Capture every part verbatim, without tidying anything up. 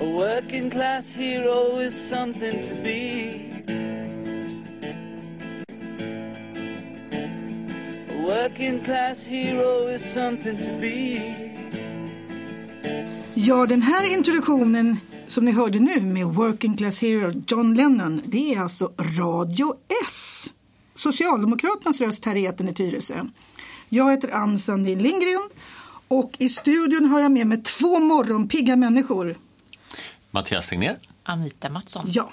working class hero is something to be. A working class hero is something to be. Ja, den här introduktionen som ni hörde nu med Working Class Hero John Lennon, det är alltså Radio S. Socialdemokraternas röst här i etern i Tyresö. Jag heter Ann Sandin Lindgren och i studion har jag med mig två morgonpigga människor. Mattias Tegnér. Anita Mattsson. Ja.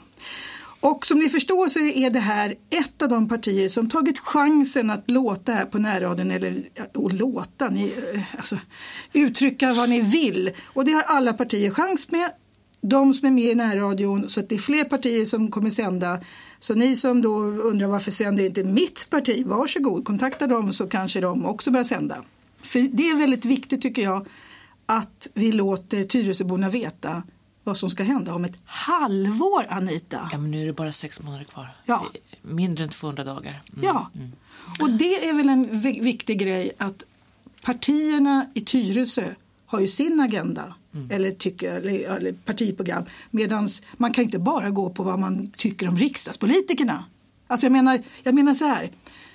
Och som ni förstår så är det här ett av de partier som tagit chansen att låta här på närradion, eller och låta, ni, alltså, uttrycka vad ni vill. Och det har alla partier chans med, de som är med i närradion, så att det är fler partier som kommer sända. Så ni som då undrar varför sänder inte mitt parti, varsågod, kontakta dem så kanske de också börjar sända. För det är väldigt viktigt tycker jag att vi låter Tyresöborna veta vad som ska hända om ett halvår, Anita. Ja, men nu är det bara sex månader kvar. Ja. Mindre än tvåhundra dagar. Mm. Ja, mm. och det är väl en v- viktig grej att partierna i Tyresö har ju sin agenda mm. eller, tycker, eller, eller partiprogram. Medan man kan inte bara gå på vad man tycker om riksdagspolitikerna. Alltså jag menar, jag menar så här.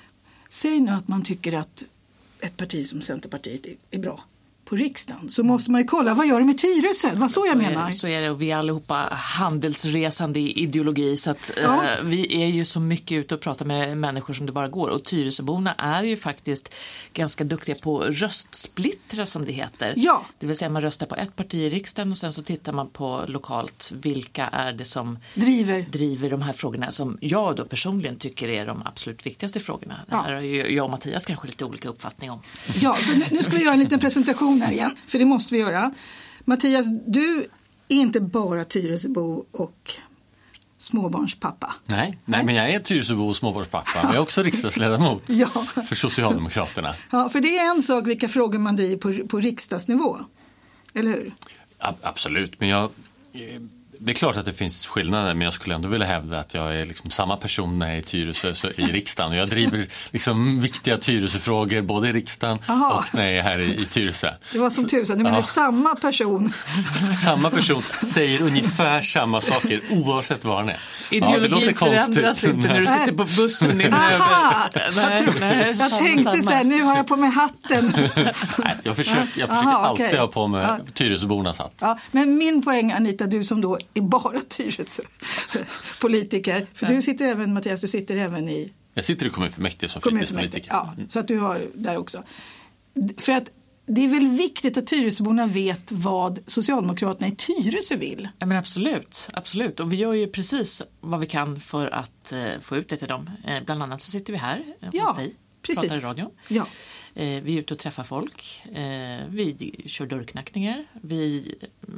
Säg nu att man tycker att ett parti som Centerpartiet är, är bra på riksdagen, så måste man ju kolla vad gör de med Tyresö. Det var så, så jag menar. Är, så är det, och vi är allihopa handelsresande i ideologi, så att ja. eh, vi är ju så mycket ute och pratar med människor som det bara går, och Tyresöborna är ju faktiskt ganska duktiga på röstsplittra som det heter. Ja. Det vill säga man röstar på ett parti i riksdagen och sen så tittar man på lokalt vilka är det som driver, driver de här frågorna som jag då personligen tycker är de absolut viktigaste frågorna. Ja. Det här har ju jag och Mattias kanske lite olika uppfattning om. Ja, så nu, nu ska vi göra en liten presentation här igen, för det måste vi göra. Mattias, du är inte bara Tyresöbo och småbarnspappa. Nej, nej, nej, men jag är Tyresöbo och småbarnspappa. Men jag är också riksdagsledamot ja. för Socialdemokraterna. Ja, för det är en sak vilka frågor man driver på, på riksdagsnivå. Eller hur? A- absolut, men jag... Det är klart att det finns skillnader, men jag skulle ändå vilja hävda att jag är liksom samma person när jag är i Tyresö så i riksdagen. Och jag driver liksom viktiga Tyresöfrågor både i riksdagen Aha. och när jag är här i, i Tyresö. Det var som tusan, du menar ja. samma person. Samma person säger ungefär samma saker oavsett var han är. Ideologin ja, förändras inte när du sitter på bussen. Aha, nej, jag, nej, jag tänkte så här, nu har jag på mig hatten. Nej, jag försöker, jag försöker Aha, alltid okay. ha på mig ja. Tyresöbornas hatt. Ja, men min poäng, Anita, du som då är bara Tyresö politiker. För ja. du sitter även, Mattias, du sitter även i... Jag sitter i kommunfullmäktige som fritidspolitiker. Ja, så att du har där också. För att det är väl viktigt att Tyresöborna vet vad Socialdemokraterna i Tyresö vill. Ja, men absolut, absolut. Och vi gör ju precis vad vi kan för att eh, få ut det till dem. Eh, bland annat så sitter vi här eh, ja, hos dig, precis. pratar i radion. Ja. Eh, vi är ute och träffar folk. Eh, vi kör dörrknackningar. Vi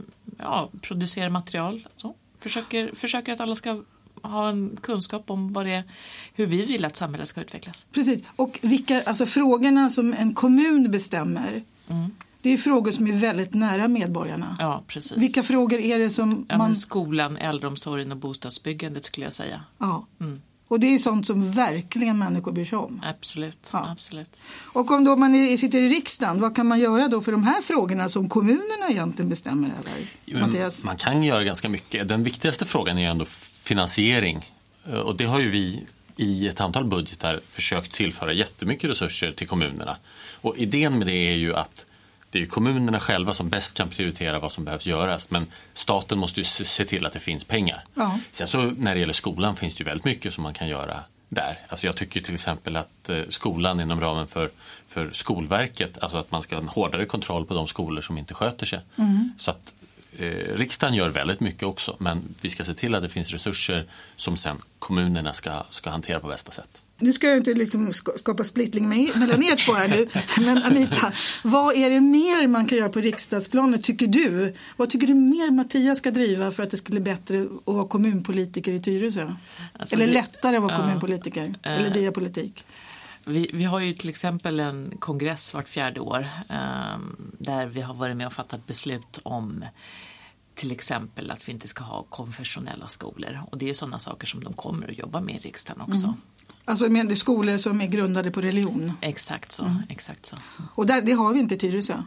ja, producerar material. Så. Försöker, försöker att alla ska ha en kunskap om vad det är, hur vi vill att samhället ska utvecklas. Precis. Och vilka, alltså frågorna som en kommun bestämmer, mm. det är frågor som är väldigt nära medborgarna. Ja, precis. Vilka frågor är det som ja, man... Skolan, äldreomsorgen och bostadsbyggandet skulle jag säga. Ja. Mm. Och det är sånt som verkligen människor bryr sig om. Absolut, ja. absolut. Och om då man är, sitter i riksdagen, vad kan man göra då för de här frågorna som kommunerna egentligen bestämmer över? Jo, Mattias? Man kan göra ganska mycket. Den viktigaste frågan är ändå finansiering. Och det har ju vi i ett antal budgetar försökt tillföra jättemycket resurser till kommunerna. Och idén med det är ju att det är kommunerna själva som bäst kan prioritera vad som behövs göras. Men staten måste ju se till att det finns pengar. Ja. Sen så när det gäller skolan finns det ju väldigt mycket som man kan göra där. Alltså jag tycker till exempel att eh, skolan inom ramen för, för Skolverket, alltså att man ska ha en hårdare kontroll på de skolor som inte sköter sig. Mm. Så att eh, riksdagen gör väldigt mycket också, men vi ska se till att det finns resurser som sen kommunerna ska, ska hantera på bästa sätt. Nu ska jag inte liksom skapa splittring mellan er två här nu, men Anita, vad är det mer man kan göra på riksdagsplanet tycker du? Vad tycker du mer Mattias ska driva för att det skulle bli bättre att vara kommunpolitiker i Tyresö? Alltså eller det, lättare att vara ja, kommunpolitiker äh, eller driva politik? Vi, vi har ju till exempel en kongress vart fjärde år eh, där vi har varit med och fattat beslut om till exempel att vi inte ska ha konfessionella skolor. Och det är sådana saker som de kommer att jobba med i riksdagen också. Mm. Alltså men det är skolor som är grundade på religion? Exakt så, mm. exakt så. Och där, det har vi inte i Tyresö?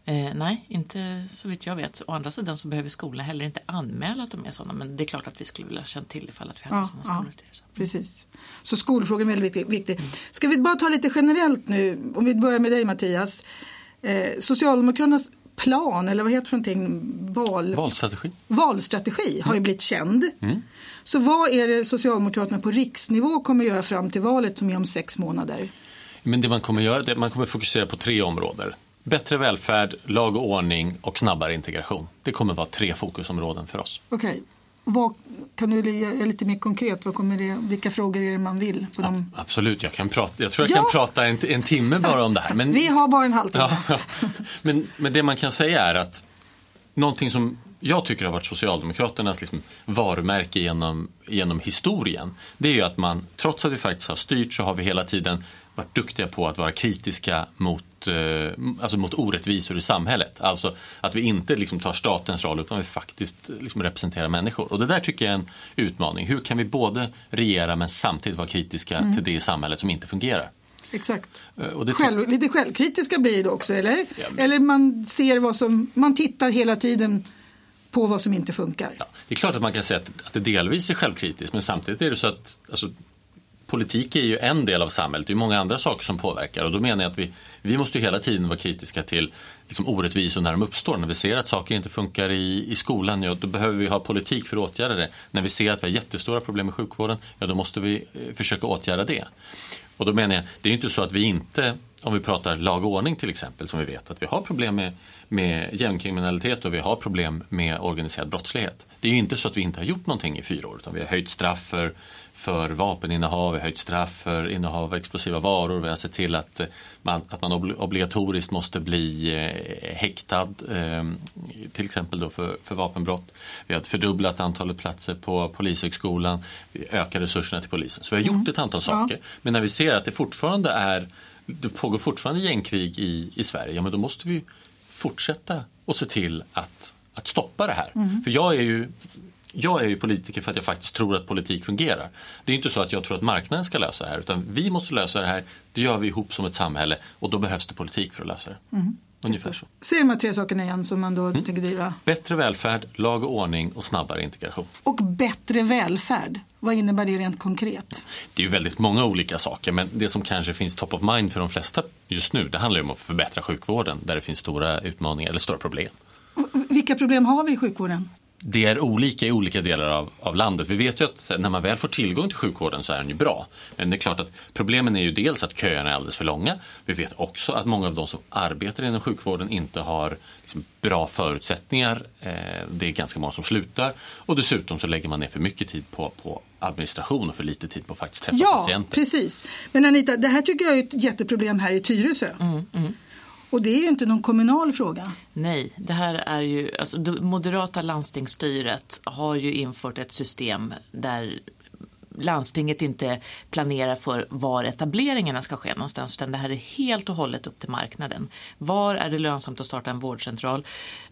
Eh, nej, inte så vitt jag vet. Å andra sidan så behöver skolorna heller inte anmäla att de är sådana. Men det är klart att vi skulle vilja känna till ifall att vi hade ja, sådana skolor. Ja, precis. Så skolfrågan är väldigt viktig. Ska vi bara ta lite generellt nu, om vi börjar med dig Mattias. Eh, Socialdemokraternas plan, eller vad heter det för någonting? Val... Valstrategi. Valstrategi mm. har ju blivit känd. Mm. Så vad är det Socialdemokraterna på riksnivå kommer göra fram till valet som är om sex månader? Men det man kommer göra, det man kommer fokusera på tre områden. Bättre välfärd, lag och ordning och snabbare integration. Det kommer vara tre fokusområden för oss. Okej. Okay. Vad, kan du göra lite mer konkret? Vad kommer det, vilka frågor är det man vill? På dem? Ja, absolut, jag, kan prata, jag tror jag ja. kan prata en, en timme bara om det här. Men, vi har bara en halvtimme. Ja, men, men det man kan säga är att någonting som jag tycker har varit Socialdemokraternas liksom varumärke genom, genom historien, det är ju att man, trots att vi faktiskt har styrt, så har vi hela tiden varit duktiga på att vara kritiska mot, eh, alltså mot orättvisor i samhället. Alltså att vi inte liksom tar statens roll utan vi faktiskt liksom representerar människor. Och det där tycker jag är en utmaning. Hur kan vi både regera men samtidigt vara kritiska mm. till det i samhället som inte fungerar? Exakt. Och det Själv, lite självkritiska blir det också, eller? Ja, men... Eller man ser vad som, man tittar hela tiden på vad som inte funkar. Ja, det är klart att man kan säga att, att det delvis är självkritiskt, men samtidigt är det så att alltså, politik är ju en del av samhället. Det är många andra saker som påverkar, och då menar jag att vi, vi måste hela tiden vara kritiska till liksom, orättvisor när de uppstår. När vi ser att saker inte funkar i, i skolan, ja, då behöver vi ha politik för att åtgärda det. När vi ser att vi har jättestora problem med sjukvården, ja, då måste vi eh, försöka åtgärda det. Och då menar jag, det är ju inte så att vi inte, om vi pratar lag och ordning till exempel, som vi vet att vi har problem med, med gängkriminalitet och vi har problem med organiserad brottslighet. Det är ju inte så att vi inte har gjort någonting i fyra år, utan vi har höjt straff för, för vapeninnehav, vi har höjt straff för innehav av explosiva varor, vi har sett till att man, att man obligatoriskt måste bli eh, häktad, eh, till exempel då för, för vapenbrott. Vi har fördubblat antalet platser på Polishögskolan, vi ökar resurserna till polisen. Så vi har gjort mm. ett antal saker, ja. Men när vi ser att det fortfarande är, det pågår fortfarande gängkrig i, i Sverige, ja, men då måste vi fortsätta och se till att, att stoppa det här. Mm. För jag är ju Jag är ju politiker för att jag faktiskt tror att politik fungerar. Det är inte så att jag tror att marknaden ska lösa det här, utan vi måste lösa det här. Det gör vi ihop som ett samhälle, och då behövs det politik för att lösa det. Mm. Ungefär så. Ser de här tre sakerna igen som man då mm. tänker driva? Bättre välfärd, lag och ordning och snabbare integration. Och bättre välfärd, vad innebär det rent konkret? Det är ju väldigt många olika saker, men det som kanske finns top of mind för de flesta just nu, det handlar ju om att förbättra sjukvården där det finns stora utmaningar eller stora problem. Och vilka problem har vi i sjukvården? Det är olika i olika delar av, av landet. Vi vet ju att när man väl får tillgång till sjukvården så är den ju bra. Men det är klart att problemen är ju dels att köerna är alldeles för långa. Vi vet också att många av de som arbetar inom sjukvården inte har liksom bra förutsättningar. Eh, det är ganska många som slutar. Och dessutom så lägger man ner för mycket tid på, på administration och för lite tid på att faktiskt träffa ja, patienter. Ja, precis. Men Anita, det här tycker jag är ett jätteproblem här i Tyresö. Mm, mm. Och det är ju inte någon kommunal fråga. Nej, det här är ju, alltså det moderata landstingsstyret har ju infört ett system där landstinget inte planerar för var etableringarna ska ske någonstans, utan det här är helt och hållet upp till marknaden. Var är det lönsamt att starta en vårdcentral?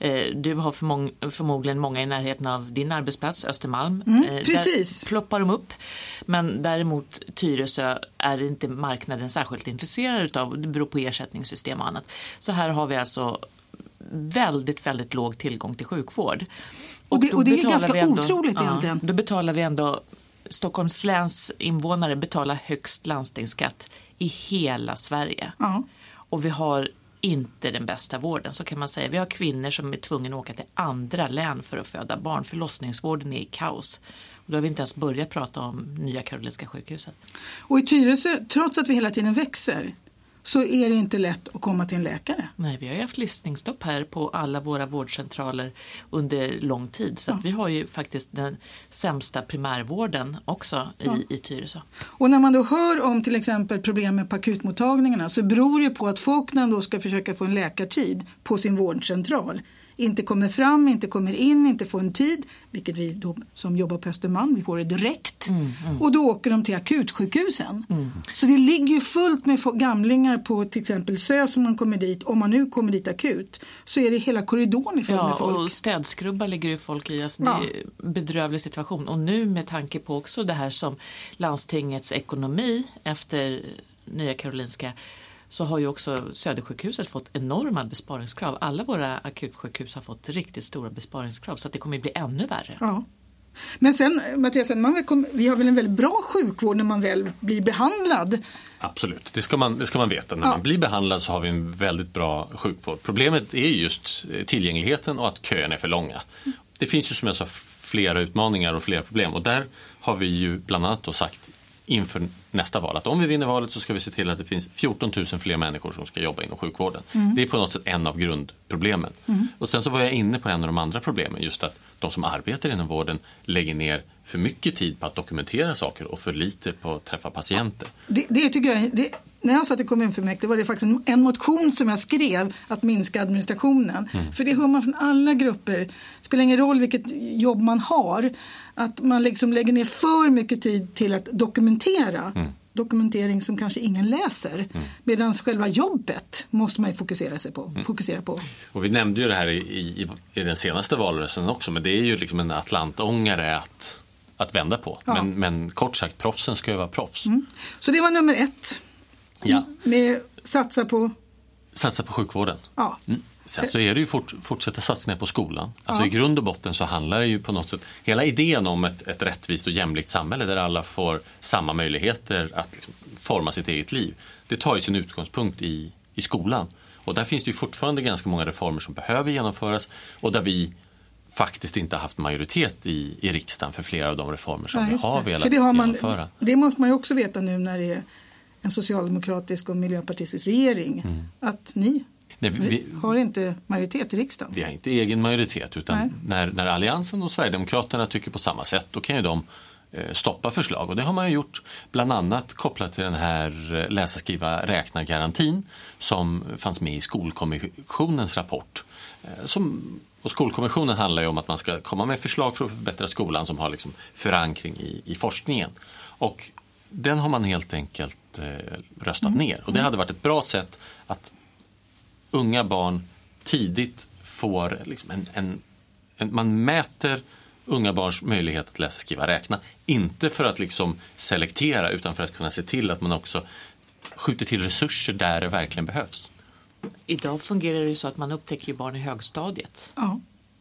Du har förmodligen, förmodligen många i närheten av din arbetsplats, Östermalm. Mm, precis. Där ploppar de upp. Men däremot Tyresö är inte marknaden särskilt intresserad av. Det beror på ersättningssystem och annat. Så här har vi alltså väldigt, väldigt låg tillgång till sjukvård. Och det, och det är ganska ändå, otroligt ja, egentligen. Då betalar vi ändå, Stockholms läns invånare betalar högst landstingsskatt i hela Sverige. Ja. Och vi har inte den bästa vården, så kan man säga. Vi har kvinnor som är tvungna att åka till andra län för att föda barn. Förlossningsvården är i kaos. Och då har vi inte ens börjat prata om Nya Karolinska sjukhuset. Och i Tyresö, trots att vi hela tiden växer, så är det inte lätt att komma till en läkare. Nej, vi har ju haft listningsstopp här på alla våra vårdcentraler under lång tid. Så ja. att vi har ju faktiskt den sämsta primärvården också i, ja. i Tyresö. Och när man då hör om till exempel problem på akutmottagningarna, så beror det på att folk när de då ska försöka få en läkartid på sin vårdcentral inte kommer fram, inte kommer in, inte får en tid, vilket vi då som jobbar på Östermalm, vi får det direkt. Mm, mm. Och då åker de till akutsjukhusen. Mm. Så det ligger ju fullt med gamlingar på till exempel Sö som man kommer dit. Om man nu kommer dit akut så är det hela korridoren i full ja, med folk. Och städskrubbar ligger ju folk i. Alltså, ja. Det är en bedrövlig situation. Och nu med tanke på också det här som landstingets ekonomi efter Nya Karolinska, så har ju också Södersjukhuset fått enorma besparingskrav. Alla våra akutsjukhus har fått riktigt stora besparingskrav så att det kommer bli ännu värre. Ja. Men sen, Mattias, man väl kom, vi har väl en väldigt bra sjukvård när man väl blir behandlad? Absolut, det ska man, det ska man veta. När ja. man blir behandlad så har vi en väldigt bra sjukvård. Problemet är just tillgängligheten och att kön är för långa. Det finns ju som jag sa flera utmaningar och flera problem. Och där har vi ju bland annat då sagt inför nästa val att om vi vinner valet så ska vi se till att det finns fjorton tusen fler människor som ska jobba inom sjukvården. Mm. Det är på något sätt en av grundproblemen. Mm. Och sen så var jag inne på en av de andra problemen, just att de som arbetar inom vården lägger ner för mycket tid på att dokumentera saker och för lite på att träffa patienter. Det, det tycker jag, det, när jag satt i kommunfullmäktige var det faktiskt en, en motion som jag skrev att minska administrationen. Mm. För det hör man från alla grupper. Det spelar ingen roll vilket jobb man har. Att man liksom lägger ner för mycket tid till att dokumentera. Mm. Dokumentering som kanske ingen läser. Mm. Medan själva jobbet måste man ju fokusera sig på. Mm. Fokusera på. Och vi nämnde ju det här i, i, i den senaste valrörelsen också. Men det är ju liksom en atlantångare att, att vända på. Ja. Men, men kort sagt, proffsen ska ju vara proffs. Mm. Så det var nummer ett. Ja. Med satsa på... Satsa på sjukvården. Ja. Mm. Sen så är det ju fort, fortsätta satsningar på skolan. Alltså ja. I grund och botten så handlar det ju på något sätt, hela idén om ett, ett rättvist och jämlikt samhälle där alla får samma möjligheter att liksom forma sitt eget liv. Det tar ju sin utgångspunkt i, i skolan. Och där finns det ju fortfarande ganska många reformer som behöver genomföras och där vi faktiskt inte har haft majoritet i, i riksdagen för flera av de reformer som ja, vi har velat det har man, genomföra. Det måste man ju också veta nu när det är en socialdemokratisk och miljöpartistisk regering. Mm. Att ni Nej, vi, vi har inte majoritet i riksdagen. Vi har inte egen majoritet utan när, när Alliansen och Sverigedemokraterna tycker på samma sätt då kan ju de eh, stoppa förslag. Och det har man ju gjort bland annat kopplat till den här läsa, skriva, räkna garantin som fanns med i Skolkommissionens rapport. Eh, som, och Skolkommissionen handlar ju om att man ska komma med förslag för att förbättra skolan som har liksom förankring i, i forskningen. Och den har man helt enkelt eh, röstat mm. ner. Och det hade varit ett bra sätt att unga barn tidigt får liksom en, en, en, man mäter unga barns möjlighet att läsa, skriva, räkna. Inte för att liksom selektera utan för att kunna se till att man också skjuter till resurser där det verkligen behövs. Idag fungerar det ju så att man upptäcker ju barn i högstadiet. Ja.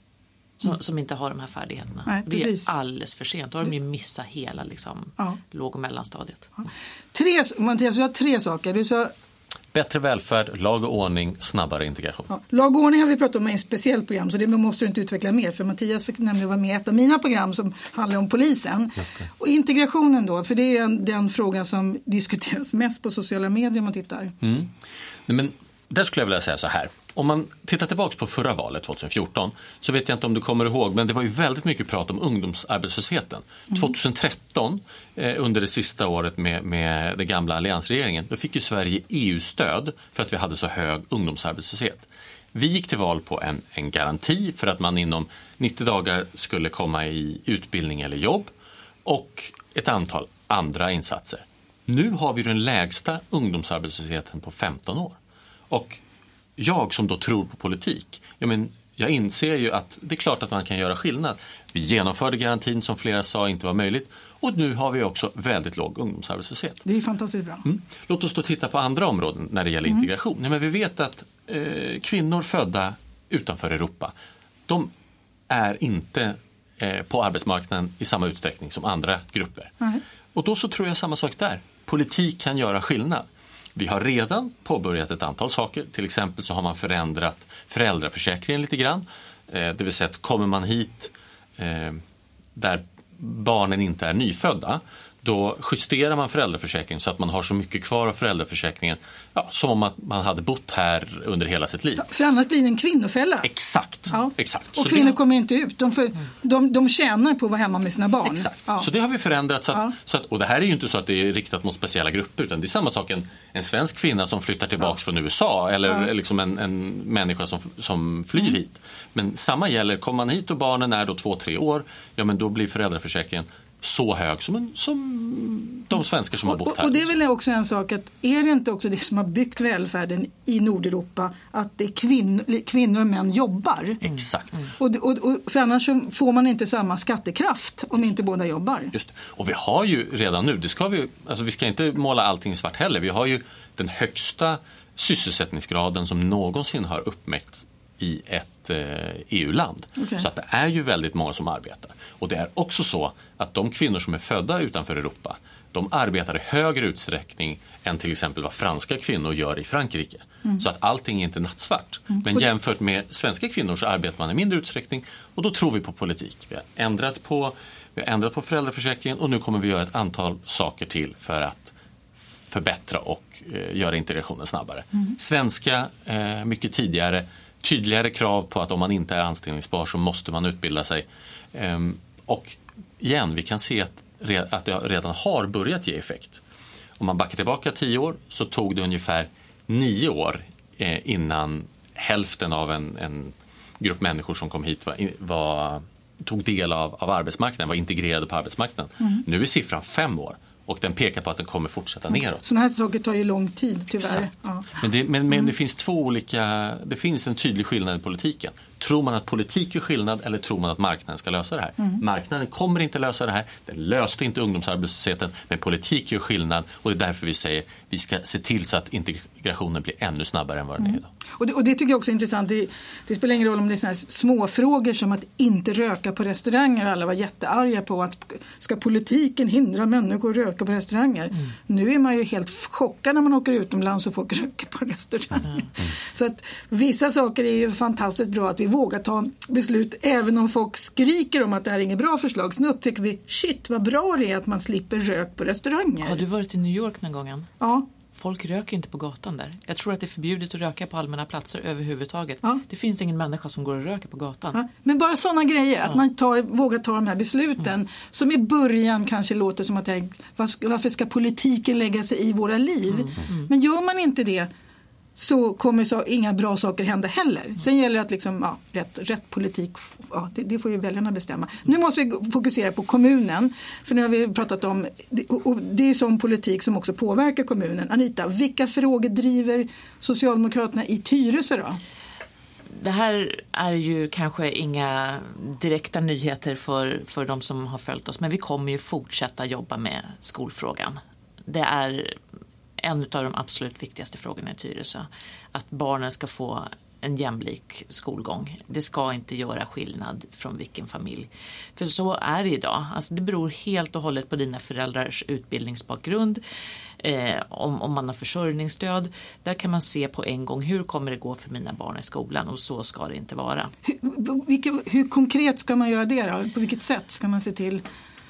Som, som inte har de här färdigheterna. Nej, det är alldeles för sent. Då har de ju missat hela liksom, ja. låg- och mellanstadiet. Ja. Tre, Mattias, du har tre saker. Du sa... Bättre välfärd, lag och ordning, snabbare integration. Ja, lag och ordning har vi pratat om i ett speciellt program så det måste du inte utveckla mer. För Mattias fick nämligen vara med i ett av mina program som handlar om polisen. Och integrationen då, för det är den frågan som diskuteras mest på sociala medier om man tittar. Mm. Men där skulle jag vilja säga så här. Om man tittar tillbaka på förra valet tjugohundrafjorton så vet jag inte om du kommer ihåg men det var ju väldigt mycket prat om ungdomsarbetslösheten. Mm. tjugohundratretton eh, under det sista året med, med den gamla alliansregeringen då fick ju Sverige E U-stöd för att vi hade så hög ungdomsarbetslöshet. Vi gick till val på en, en garanti för att man inom nittio dagar skulle komma i utbildning eller jobb och ett antal andra insatser. Nu har vi den lägsta ungdomsarbetslösheten på femton år. Och jag som då tror på politik, jag, men, jag inser ju att det är klart att man kan göra skillnad. Vi genomförde garantin som flera sa inte var möjligt och nu har vi också väldigt låg ungdomsarbetslöshet. Det är fantastiskt bra. Mm. Låt oss då titta på andra områden när det gäller mm. integration. Nej, men vi vet att eh, kvinnor födda utanför Europa, de är inte eh, på arbetsmarknaden i samma utsträckning som andra grupper. Mm. Och då så tror jag samma sak där. Politik kan göra skillnad. Vi har redan påbörjat ett antal saker. Till exempel så har man förändrat föräldraförsäkringen lite grann. Eh, det vill säga att kommer man hit eh, där barnen inte är nyfödda då justerar man föräldraförsäkringen så att man har så mycket kvar av föräldraförsäkringen ja, som om att man hade bott här under hela sitt liv. Ja, för annars blir det en kvinnofälla. Exakt. Ja. Exakt. Och så kvinnor det... kommer inte ut. De, för, de, de tjänar på att vara hemma med sina barn. Exakt. Ja. Så det har vi förändrat. Så att, ja. så att, och det här är ju inte så att det är riktat mot speciella grupper utan det är samma sak en, en svensk kvinna som flyttar tillbaka ja. från U S A eller ja. liksom en, en människa som, som flyr mm. hit. Men samma gäller, kommer man hit och barnen är då två, tre år ja men då blir föräldraförsäkringen så hög som, en, som de svenskar som har bott här. Och, och det är väl också en sak att är det inte också det som har byggt välfärden i Nordeuropa att det är kvin- kvinnor och män jobbar? Mm. Exakt. Mm. Och, och, och för annars så får man inte samma skattekraft om inte båda jobbar. Just det. Och vi har ju redan nu, det ska vi, alltså vi ska inte måla allting svart heller, vi har ju den högsta sysselsättningsgraden som någonsin har uppmätts i ett eh, E U-land. Okay. Så att det är ju väldigt många som arbetar. Och det är också så att de kvinnor som är födda utanför Europa, de arbetar i högre utsträckning än till exempel vad franska kvinnor gör i Frankrike. Mm. Så att allting är inte nattsvart. Mm. Men jämfört med svenska kvinnor så arbetar man i mindre utsträckning, och då tror vi på politik. Vi har ändrat på, vi har ändrat på föräldraförsäkringen, och nu kommer vi göra ett antal saker till för att förbättra och eh, göra integrationen snabbare. Mm. Svenska, eh, mycket tidigare, tydligare krav på att om man inte är anställningsbar så måste man utbilda sig. Ehm, och igen, vi kan se att, re- att det redan har börjat ge effekt. Om man backar tillbaka tio år så tog det ungefär nio år eh, innan hälften av en, en grupp människor som kom hit var, var, tog del av, av arbetsmarknaden, var integrerade på arbetsmarknaden. Mm. Nu är siffran fem år. Och den pekar på att den kommer fortsätta neråt. Sådana här saker tar ju lång tid, tyvärr. Ja. Men, det, men, men det finns två olika, det finns en tydlig skillnad i politiken. Tror man att politik är skillnad, eller tror man att marknaden ska lösa det här? Mm. Marknaden kommer inte lösa det här. Den löste inte ungdomsarbetslösheten, men politik är skillnad, och det är därför vi säger vi ska se till så att integrationen blir ännu snabbare än vad den är idag. Och det, och det tycker jag också är intressant. Det, det spelar ingen roll om det är såna här små frågor som att inte röka på restauranger. Alla var jättearga på att ska politiken hindra människor att röka på restauranger. Mm. Nu är man ju helt chockad när man åker utomlands och folk röker på restauranger. Mm. Så att vissa saker är ju fantastiskt bra, att vi vågar ta beslut även om folk skriker om att det här är inget bra förslag. Så nu upptäcker vi, shit vad bra det är att man slipper rök på restauranger. Har du varit i New York någon gång? Ja. Folk röker inte på gatan där. Jag tror att det är förbjudet att röka på allmänna platser överhuvudtaget. Ja. Det finns ingen människa som går och röker på gatan. Ja. Men bara sådana grejer, ja. Att man tar, vågar ta de här besluten, mm. som i början kanske låter som att det, varför ska politiken lägga sig i våra liv? Mm. Mm. Men gör man inte det, så kommer så inga bra saker hända heller. Mm. Sen gäller det att liksom, ja, rätt, rätt politik, ja, det, det får ju väljarna bestämma. Nu måste vi fokusera på kommunen, för nu har vi pratat om, och det är sån politik som också påverkar kommunen. Anita, vilka frågor driver Socialdemokraterna i Tyresö då? Det här är ju kanske inga direkta nyheter för, för de som har följt oss, men vi kommer ju fortsätta jobba med skolfrågan. Det är en av de absolut viktigaste frågorna i Tyresö. Att barnen ska få en jämlik skolgång. Det ska inte göra skillnad från vilken familj. För så är det idag. Alltså det beror helt och hållet på dina föräldrars utbildningsbakgrund. Eh, om, om man har försörjningsstöd. Där kan man se på en gång hur kommer det gå för mina barn i skolan. Och så ska det inte vara. Hur, vilka, hur konkret ska man göra det då? På vilket sätt ska man se till?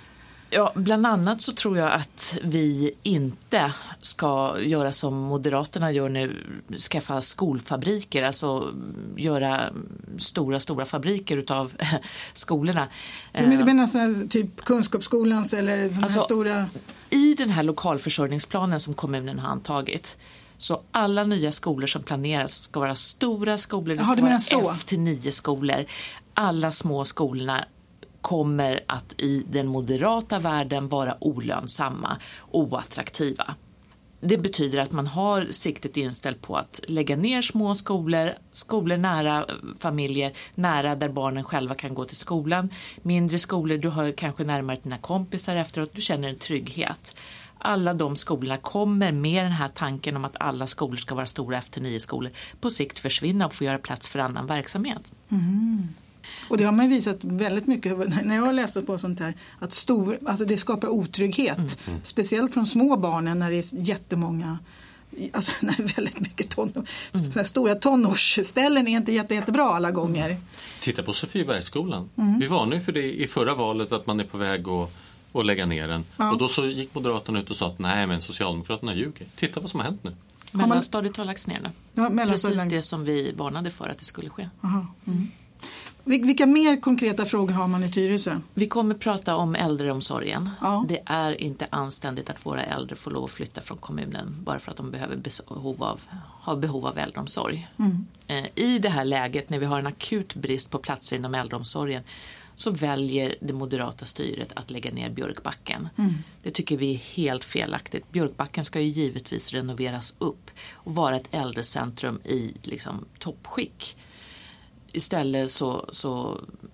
Ja, bland annat så tror jag att vi inte ska göra som Moderaterna gör nu, skaffa skolfabriker, alltså göra stora, stora fabriker utav skolorna. Men du menar sådana typ kunskapsskolans eller sådana alltså, här stora? I den här lokalförsörjningsplanen som kommunen har antagit, så alla nya skolor som planeras ska vara stora skolor, det ska Jaha, vara F till nio skolor. Alla små skolorna kommer att i den moderata världen vara olönsamma, oattraktiva. Det betyder att man har siktet inställt på att lägga ner små skolor, skolor nära familjer, nära där barnen själva kan gå till skolan. Mindre skolor, du har kanske närmare dina kompisar efteråt, du känner en trygghet. Alla de skolorna kommer med den här tanken om att alla skolor ska vara stora efter nio skolor på sikt försvinna och få göra plats för annan verksamhet. Mm. Och det har man visat väldigt mycket när jag har läst på sånt här, att stor, alltså det skapar otrygghet. Mm. Mm. Speciellt från små barnen när det är jättemånga, alltså när det är väldigt mycket tonår, mm. så här stora tonårsställen är inte jätte, jättebra alla gånger. Titta på Sofiebergsskolan. Mm. Vi varnade för det i förra valet att man är på väg att, att lägga ner den. Ja. Och då så gick Moderaterna ut och sa att nej, men Socialdemokraterna ljuger. Titta vad som har hänt nu. Mellanstadiet har lagts ner nu. Ja, precis det som vi varnade för att det skulle ske. Aha. Mm. Vilka mer konkreta frågor har man i Tyresö? Vi kommer prata om äldreomsorgen. Ja. Det är inte anständigt att våra äldre får lov att flytta från kommunen bara för att de behöver behov av, har behov av äldreomsorg. Mm. I det här läget när vi har en akut brist på platser inom äldreomsorgen så väljer det moderata styret att lägga ner Björkbacken. Mm. Det tycker vi är helt felaktigt. Björkbacken ska ju givetvis renoveras upp och vara ett äldrecentrum i liksom, toppskick. Istället så, så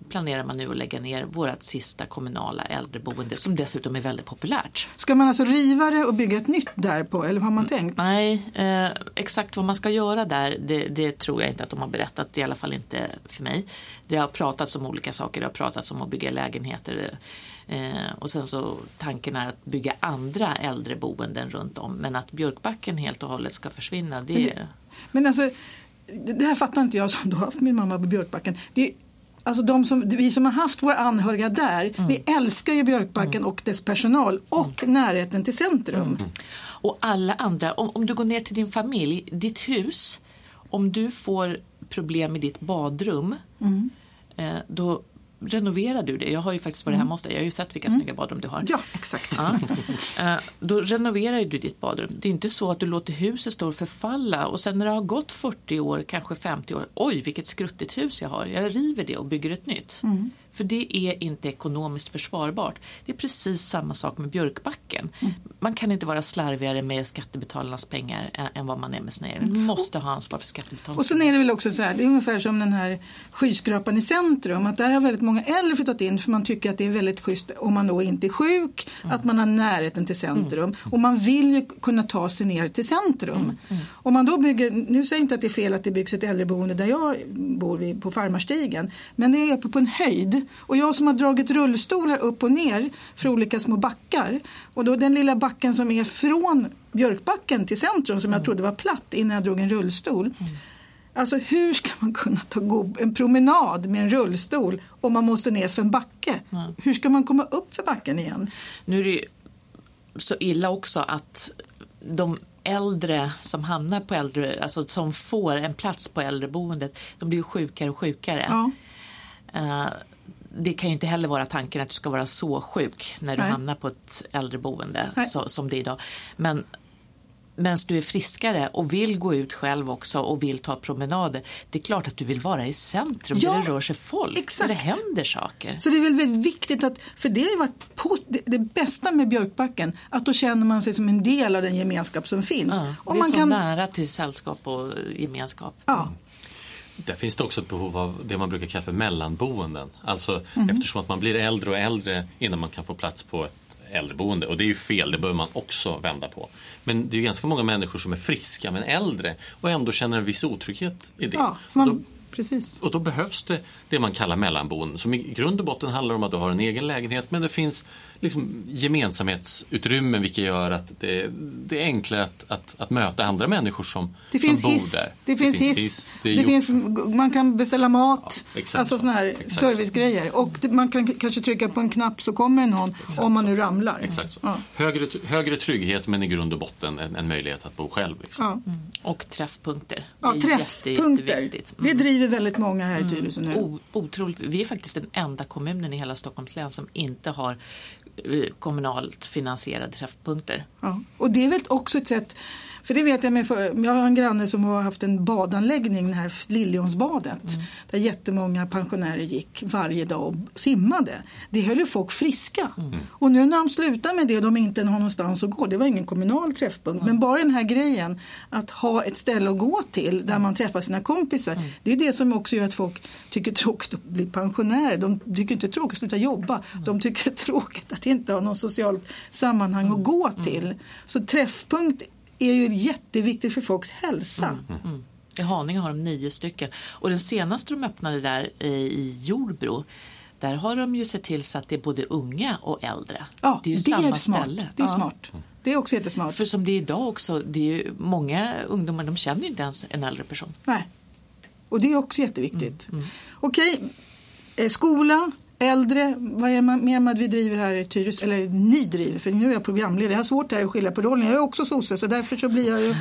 planerar man nu att lägga ner vårt sista kommunala äldreboende som dessutom är väldigt populärt. Ska man alltså riva det och bygga ett nytt där på, eller vad har man tänkt? Nej, eh, exakt vad man ska göra där, det, det tror jag inte att de har berättat, i alla fall inte för mig. Det har pratats om olika saker, det har pratats om att bygga lägenheter eh, och sen så tanken är att bygga andra äldreboenden runt om, men att Björkbacken helt och hållet ska försvinna, det, men, det, men alltså, det här fattar inte jag som då har haft min mamma på Björkbacken. Det är Alltså de som, vi som har haft våra anhöriga där, mm. vi älskar ju Björkbacken mm. och dess personal och mm. närheten till centrum. Mm. Och alla andra, om, om du går ner till din familj, ditt hus, om du får problem med ditt badrum, mm. eh, då renoverar du det. Jag har ju faktiskt varit mm. hemma hos dig. Jag har ju sett vilka mm. snygga badrum du har. Ja, exakt. Ja. Eh, då renoverar du ditt badrum. Det är inte så att du låter huset stå och förfalla och sen när det har gått fyrtio år, kanske femtio år, oj vilket skruttigt hus jag har. Jag river det och bygger ett nytt. Mm. För det är inte ekonomiskt försvarbart. Det är precis samma sak med Björkbacken. Mm. Man kan inte vara slarvigare med skattebetalarnas pengar än, än vad man är med sina egna. Man måste ha ansvar för skattebetalarnas. Och sen är det väl också så här, det är ungefär som den här skyskrapan i centrum. Att där har väldigt många äldre flyttat in för man tycker att det är väldigt schysst om man då inte är sjuk. Mm. Att man har närheten till centrum. Mm. Och man vill ju kunna ta sig ner till centrum. Mm. Mm. Om man då bygger, nu säger jag inte att det är fel att det byggs ett äldreboende där jag bor vid, på Farmarstigen. Men det är uppe på en höjd. Och jag som har dragit rullstolar upp och ner för olika små backar. Och då den lilla backen som är från Björkbacken till centrum som jag trodde var platt innan jag drog en rullstol. Mm. Alltså hur ska man kunna ta en promenad med en rullstol om man måste ner för en backe? Mm. Hur ska man komma upp för backen igen? Nu är det ju så illa också att de äldre som hamnar på äldre, alltså som får en plats på äldreboendet, de blir ju sjukare och sjukare. Ja. Uh, det kan ju inte heller vara tanken att du ska vara så sjuk när du Nej. hamnar på ett äldreboende så, som det är idag. Men medan du är friskare och vill gå ut själv också och vill ta promenader, det är klart att du vill vara i centrum ja, där det rör sig folk, exakt. Där det händer saker. Så det är väl väldigt viktigt att, för det har ju varit på, det, det bästa med Björkbacken, att då känner man sig som en del av den gemenskap som finns. Ja, och det är man så kan... nära till sällskap och gemenskap. Ja. Mm. Där finns det också ett behov av det man brukar kalla för mellanboenden. Alltså mm. eftersom att man blir äldre och äldre innan man kan få plats på ett äldreboende. Och det är ju fel, det bör man också vända på. Men det är ju ganska många människor som är friska men äldre och ändå känner en viss otrygghet i det. Ja, man... och, då, Precis. och då behövs det det man kallar mellanboenden. Som i grund och botten handlar om att du har en egen lägenhet men det finns liksom gemensamhetsutrymmen vilka gör att det, det är enklare att, att, att möta andra människor som, det som finns bor hiss. där. Det, det finns hiss. hiss. Det, det finns, man kan beställa mat, ja, alltså såna här exakt. servicegrejer. Och det, man kan kanske trycka på en knapp så kommer någon exakt. om man nu ramlar. Exakt så. Ja. Högre, högre trygghet men i grund och botten en, en möjlighet att bo själv. Liksom. Ja. Mm. Och träffpunkter. Ja, träffpunkter. Mm. Det driver väldigt många här i Tyresö nu. O, otroligt. Vi är faktiskt den enda kommunen i hela Stockholms län som inte har kommunalt finansierade träffpunkter. Ja. Och det är väl också ett sätt, för det vet jag med, för, jag har en granne som har haft en badanläggning, den här Liljonsbadet, mm. där jättemånga pensionärer gick varje dag och simmade. Det höll ju folk friska. Mm. Och nu när de slutar med det och de inte har någonstans att gå, det var ingen kommunal träffpunkt, mm. men bara den här grejen att ha ett ställe att gå till där man träffar sina kompisar, mm. det är det som också gör att folk tycker tråkigt att bli pensionärer. De tycker inte tråkigt att sluta jobba. Mm. De tycker det är tråkigt att inte ha någon socialt sammanhang mm. att gå till. Mm. Så träffpunkt är ju jätteviktigt för folks hälsa. Mm. Mm. I Haninge har de nio stycken. Och den senaste de öppnade där i Jordbro, där har de ju sett till så att det är både unga och äldre. Ja, det är ju det samma är smart. ställe. Det är ja. smart. Det är också jättesmart. För som det är idag också, det är ju många ungdomar, de känner ju inte ens en äldre person. Nej. Och det är också jätteviktigt. Mm. Mm. Okej, eh, skola, äldre, vad är det mer med att vi driver här i Tyresö, eller ni driver, för nu är jag programledare. Jag har svårt här att skilja på rollen. Jag är också sosse, så därför så blir jag ju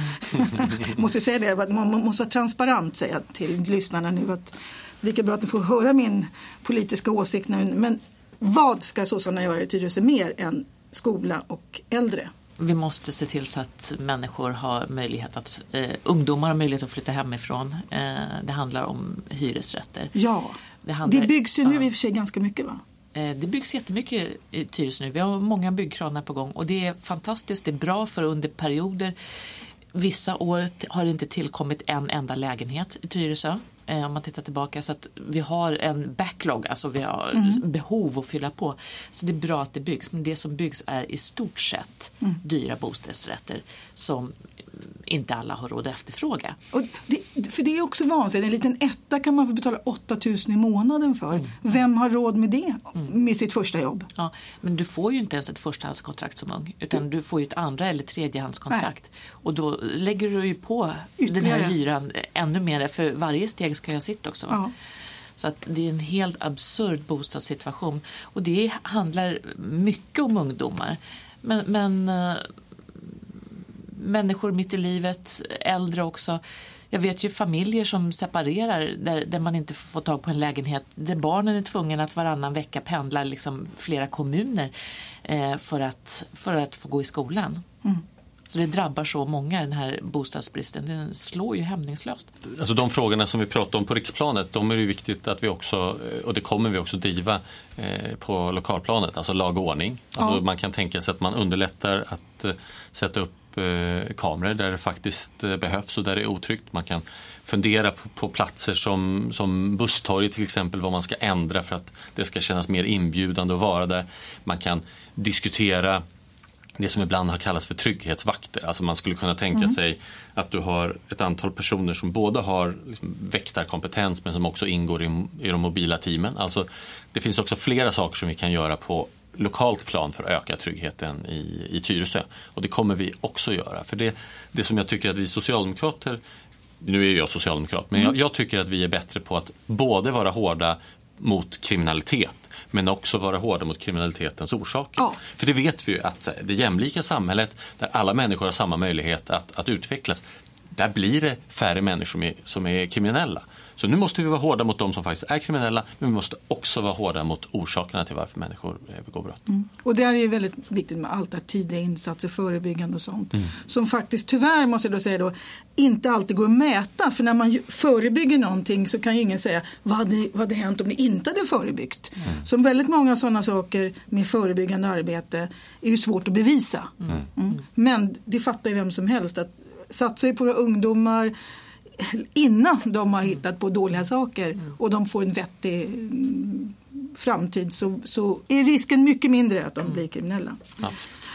måste säga det, man måste vara transparent, säga till lyssnarna nu, att lika bra att ni får höra min politiska åsikt nu. Men vad ska sossarna göra i Tyresö mer än skola och äldre? Vi måste se till så att människor har möjlighet att, eh, ungdomar har möjlighet att flytta hemifrån. Eh, det handlar om hyresrätter. Ja, det, handlar, det byggs ju nu ja. i och för sig ganska mycket, va? Eh, det byggs jättemycket i Tyresö nu. Vi har många byggkranar på gång och det är fantastiskt. Det är bra för under perioder. Vissa år har det inte tillkommit en enda lägenhet i Tyresö. eh, om man tittar tillbaka. Så att vi har en backlog, alltså vi har Mm. behov att fylla på. Så det är bra att det byggs, men det som byggs är i stort sett Mm. dyra bostadsrätter som inte alla har råd att efterfråga. Och det, för det är också vansinnigt. En liten etta kan man få betala åtta tusen i månaden för. Mm. Vem har råd med det med sitt första jobb? Ja, men du får ju inte ens ett förstahandskontrakt som ung, utan du får ju ett andra eller tredjehandskontrakt. Och då lägger du ju på Ytterligare. den här hyran ännu mer, för varje steg ska jag sitta också. Va? Ja. Så att det är en helt absurd bostadssituation. Och det handlar mycket om ungdomar. Men, men äh, människor mitt i livet, äldre också. Jag vet ju familjer som separerar där, där man inte får tag på en lägenhet. Där barnen är tvungna att varannan vecka pendla liksom flera kommuner eh, för, att, för att få gå i skolan. Mm. Så det drabbar så många, den här bostadsbristen. Den slår ju hämningslöst. Alltså de frågorna som vi pratar om på riksplanet, de är ju viktigt att vi också, och det kommer vi också driva eh, på lokalplanet, alltså lag och ordning. Alltså Ja. man kan tänka sig att man underlättar att eh, sätta upp eh, kameror där det faktiskt eh, behövs och där det är otryggt. Man kan fundera på, på platser som, som busstorg till exempel, vad man ska ändra för att det ska kännas mer inbjudande att vara där. Man kan diskutera det som ibland har kallats för trygghetsvakter. Alltså man skulle kunna tänka mm. sig att du har ett antal personer som både har liksom väktarkompetens men som också ingår i, i de mobila teamen. Alltså det finns också flera saker som vi kan göra på lokalt plan för att öka tryggheten i, i Tyresö. Och det kommer vi också göra. För det, det som jag tycker att vi socialdemokrater, nu är jag socialdemokrat, men jag, jag tycker att vi är bättre på att både vara hårda mot kriminalitet men också vara hårda mot kriminalitetens orsaker. Ja. För det vet vi ju att det jämlika samhället där alla människor har samma möjlighet att, att utvecklas, där blir det färre människor som är, som är kriminella. Så nu måste vi vara hårda mot de som faktiskt är kriminella, men vi måste också vara hårda mot orsakerna till varför människor begår brott. Mm. Och det är ju väldigt viktigt med allt det här tidiga insatser, förebyggande och sånt. Mm. Som faktiskt tyvärr, måste jag då säga då, inte alltid går att mäta. För när man ju förebygger någonting så kan ju ingen säga vad hade, vad hade hänt om ni inte hade förebyggt. Mm. Så väldigt många sådana saker med förebyggande arbete är ju svårt att bevisa. Mm. Mm. Men det fattar ju vem som helst att satsa ju på våra ungdomar innan de har hittat på dåliga saker mm. och de får en vettig mm, framtid, så, så är risken mycket mindre att de mm. blir kriminella. Ja.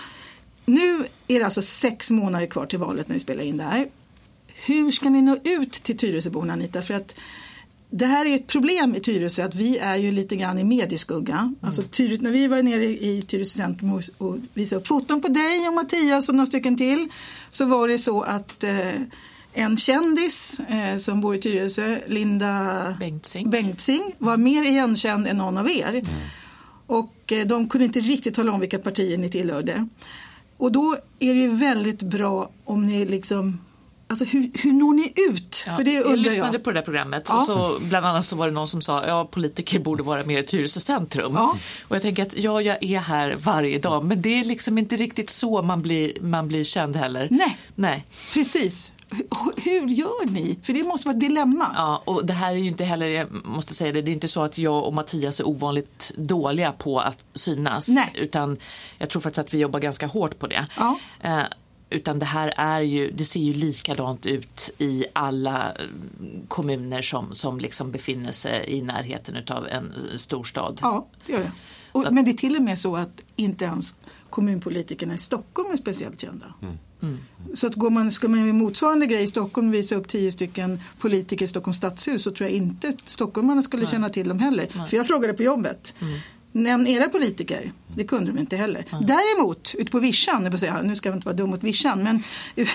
Nu är det alltså sex månader kvar till valet när vi spelar in det här. Hur ska ni nå ut till Tyresöborna, Anita? För att det här är ett problem i Tyresö, att vi är ju lite grann i medieskugga. Mm. Alltså Tyresö, när vi var nere i Tyresö centrum och, och visade upp foton på dig och Mattias och några stycken till, så var det så att eh, en kändis eh, som bor i Tyresö, Linda Bengtzing. Bengtzing, var mer igenkänd än någon av er. Mm. Och eh, de kunde inte riktigt tala om vilka partier ni tillhörde. Och då är det ju väldigt bra om ni liksom... Alltså hur, hur når ni ut? Ja, För det jag lyssnade jag. på det där programmet ja. och så bland annat så var det någon som sa ja, politiker borde vara mer i Tyresö centrum. Ja. Och jag tänker att ja, jag är här varje dag, men det är liksom inte riktigt så man blir, man blir känd heller. Nej, Nej. Precis. Hur, hur gör ni? För det måste vara ett dilemma. Ja, och det här är ju inte heller, jag måste säga det, det är inte så att jag och Mattias är ovanligt dåliga på att synas. Nej. Utan jag tror faktiskt att vi jobbar ganska hårt på det. Ja. Eh, Utan det här är ju, det ser ju likadant ut i alla kommuner som, som liksom befinner sig i närheten av en storstad. Ja, det gör det. Och, att, men det är till och med så att inte ens kommunpolitikerna i Stockholm är speciellt kända. Mm. Mm. Så att går man, ska man med motsvarande grej i Stockholm visa upp tio stycken politiker i Stockholms stadshus, så tror jag inte att stockholmarna skulle Nej. känna till dem heller. Nej. För jag frågade på jobbet. Mm. Nämn era politiker. Det kunde de inte heller. Mm. Däremot, ute på Vischan, jag säga, nu ska jag inte vara dum mot Vischan, men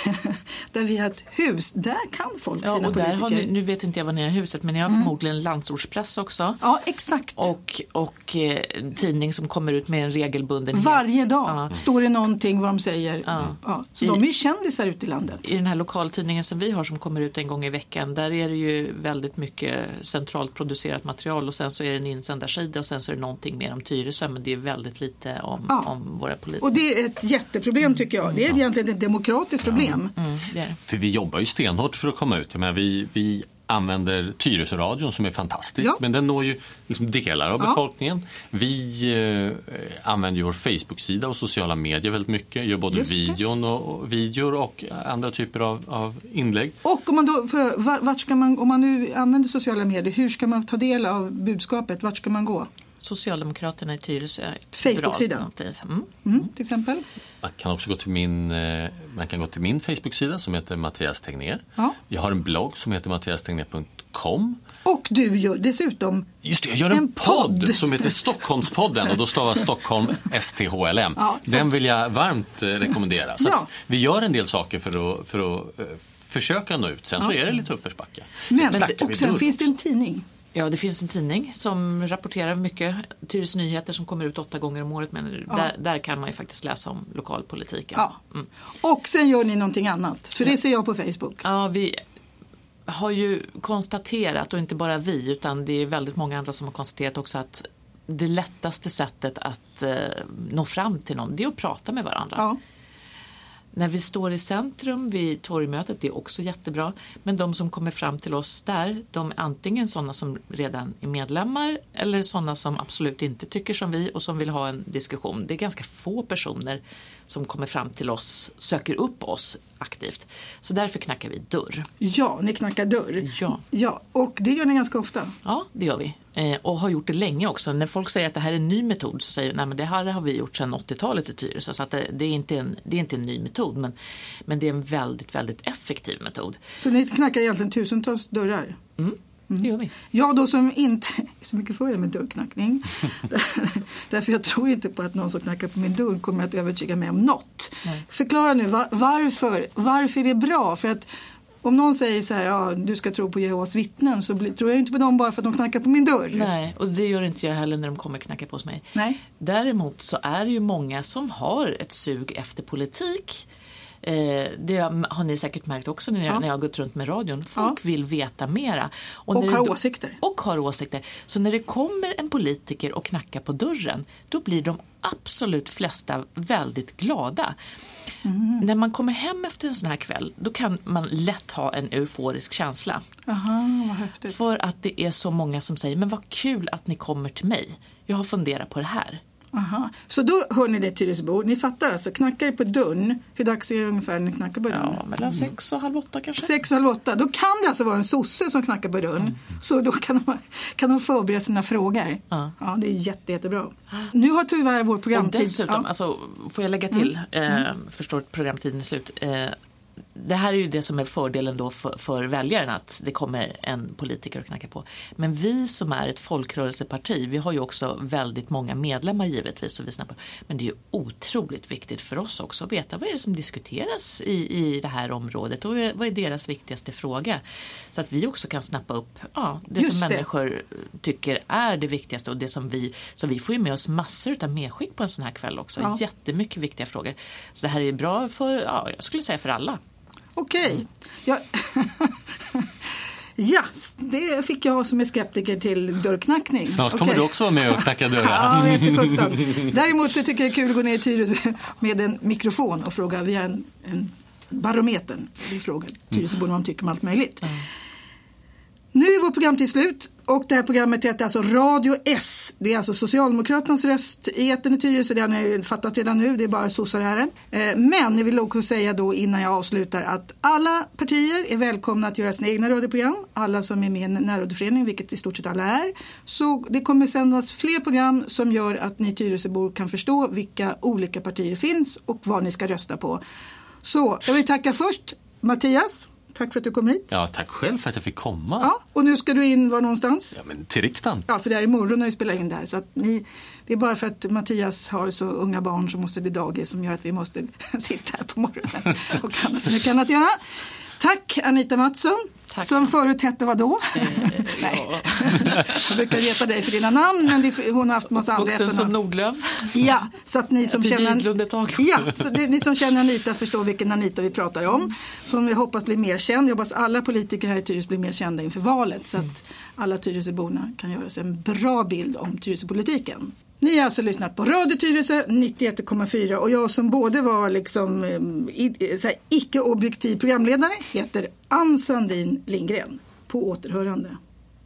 där vi har ett hus, där kan folk ja, sina och politiker. Där har ni, nu vet inte jag vad ni har huset, men ni har mm. förmodligen landsortspress också. Ja, exakt. Och, och eh, tidning som kommer ut med en regelbundenhet. Varje dag ja. står det någonting vad de säger. Ja. Ja, så I, de är ju kändisar ute i landet. I den här lokaltidningen som vi har som kommer ut en gång i veckan, där är det ju väldigt mycket centralt producerat material och sen så är det en insändarsida och sen så är det någonting mer om Tyresö, men det är väldigt lite om, ja. om våra politiker. Och det är ett jätteproblem tycker jag. Det är egentligen ett demokratiskt problem. Mm, det är det. För vi jobbar ju stenhårt för att komma ut. Men vi, vi använder Tyresöradion som är fantastisk, ja. men den når ju liksom delar av ja. befolkningen. Vi eh, använder ju vår Facebook-sida och sociala medier väldigt mycket, gör både videon och, och videor och andra typer av, av inlägg. Och om man då, för, vart ska man, om man nu använder sociala medier, hur ska man ta del av budskapet? Vart ska man gå? Socialdemokraterna i Tyresö är ett Facebook-sida. Mm. Mm, till exempel. Man kan också gå till min, man kan gå till min Facebook-sida som heter Mattias Tegnér. Ja. Jag har en blogg som heter mattias tegnér punkt com. Och du gör dessutom Just det, jag gör en, en podd. podd som heter Stockholmspodden och då stavas Stockholm S T H L M. Ja, den vill jag varmt rekommendera. Så ja. Vi gör en del saker för att, för att uh, försöka nå ut. Sen ja. Så är det lite uppförsbacka. Men, men och sen finns det en tidning. Ja, det finns en tidning som rapporterar mycket. Tyresö Nyheter som kommer ut åtta gånger om året. Men ja. där, där kan man ju faktiskt läsa om lokalpolitiken. Ja. Mm. Och sen gör ni någonting annat. För det ser jag på Facebook. Ja, vi har ju konstaterat, och inte bara vi utan det är väldigt många andra som har konstaterat också, att det lättaste sättet att eh, nå fram till någon, det är att prata med varandra. Ja. När vi står i centrum vid torgmötet, det är också jättebra. Men de som kommer fram till oss där, de är antingen sådana som redan är medlemmar eller sådana som absolut inte tycker som vi och som vill ha en diskussion. Det är ganska få personer som kommer fram till oss, söker upp oss aktivt. Så därför knackar vi dörr. Ja, ni knackar dörr. Ja. Ja, och det gör ni ganska ofta. Ja, det gör vi. Eh, och har gjort det länge också. När folk säger att det här är en ny metod så säger vi, nej men det här har vi gjort sedan åttiotalet i Tyresö. Så att det, det, är inte en, det är inte en ny metod, men, men det är en väldigt, väldigt effektiv metod. Så ni knackar egentligen tusentals dörrar? Mm. Mm. Det gör vi. Jag då som inte är så mycket för med dörrknackning. Därför jag tror inte på att någon som knackar på min dörr kommer att övertyga mig om något. Nej. Förklara nu var, varför, varför är det bra? För att om någon säger så här, ja, du ska tro på Jehovas vittnen, så bli, tror jag inte på dem bara för att de knackar på min dörr. Nej, och det gör inte jag heller när de kommer knacka på hos mig. Nej. Däremot så är det ju många som har ett sug efter politik. Eh, det har ni säkert märkt också när, ja. när jag har gått runt med radion. Folk ja. vill veta mera. Och, och har det, åsikter. Och har åsikter. Så när det kommer en politiker och knackar på dörren, då blir de absolut flesta väldigt glada. Mm. När man kommer hem efter en sån här kväll, då kan man lätt ha en euforisk känsla. Aha, vad häftigt. För att det är så många som säger, men vad kul att ni kommer till mig. Jag har funderat på det här. Aha. Så då hör ni det, Tyresöbor. Ni fattar alltså, knackar på dörren. Hur dags är det ungefär när ni knackar på dörren? Ja, mellan mm. sex och halv åtta kanske. Sex och halv åtta. Då kan det alltså vara en sosse som knackar på dörren. Mm. Så då kan de, kan de förbereda sina frågor. Ja, ja det är jätte, jättebra. Nu har tyvärr vår programtid... Och dessutom, ja. alltså, får jag lägga till, mm. eh, förstår att programtiden är slut... Eh, det här är ju det som är fördelen då för, för väljaren, att det kommer en politiker att knacka på. Men vi som är ett folkrörelseparti, vi har ju också väldigt många medlemmar givetvis. Så vi snappar. Men det är ju otroligt viktigt för oss också att veta vad är det som diskuteras i, i det här området och vad är deras viktigaste fråga. Så att vi också kan snappa upp ja, det Just som det. människor tycker är det viktigaste. Och det som vi, så vi får ju med oss massor av medskick på en sån här kväll också. Ja. Jättemycket viktiga frågor. Så det här är bra för, ja, jag skulle säga för alla. Okej. Okay. Ja. ja, det fick jag som är skeptiker till dörrknackning. Snart kommer okay. du också vara med och knacka dörrar. ja, vet du, Däremot så tycker jag det är kul att gå ner i Tyresö med en mikrofon och fråga via en, en barometer. Vi frågar Tyresöborna vad de tycker om allt möjligt. Mm. Nu är vårt program till slut och det här programmet heter alltså Radio S. Det är alltså Socialdemokraternas röst i etern i Tyresö. Det har ni fattat redan nu, det är bara sossar här. Men jag vill också säga då innan jag avslutar att alla partier är välkomna att göra sina egna radioprogram. Alla som är med i en närradioförening, vilket i stort sett alla är. Så det kommer sändas fler program som gör att ni Tyresöbor kan förstå vilka olika partier finns och vad ni ska rösta på. Så jag vill tacka först Mattias. Tack för att du kom hit. Ja, tack själv för att jag fick komma. Ja, och nu ska du in var någonstans? Ja, men till riksdagen. Ja, för det är imorgon när vi spelar in det här. Så att ni, det är bara för att Mattias har så unga barn som måste till dagis som gör att vi måste sitta här på morgonen och kan så mycket annat göra. Tack Anita Mattsson. Tack. Som förut hette vad då? Eh, Nej. Jag brukar reta dig för dina namn, men det, hon har haft massa andra efternamn. som Nordlöv. Ja, så att ni som känner Ja, så det, ni som känner Anita förstår vilken Anita vi pratar om. Som vi hoppas blir mer känd. Jag hoppas alla politiker här i Tyresö blir mer kända inför valet så att alla Tyresöborna kan göra sig en bra bild om Tyresöpolitiken. Ni har alltså lyssnat på Radio Tyresö nittioett komma fyra och jag som både var liksom i, så här, icke-objektiv programledare heter Ann Sandin Lindgren. På återhörande.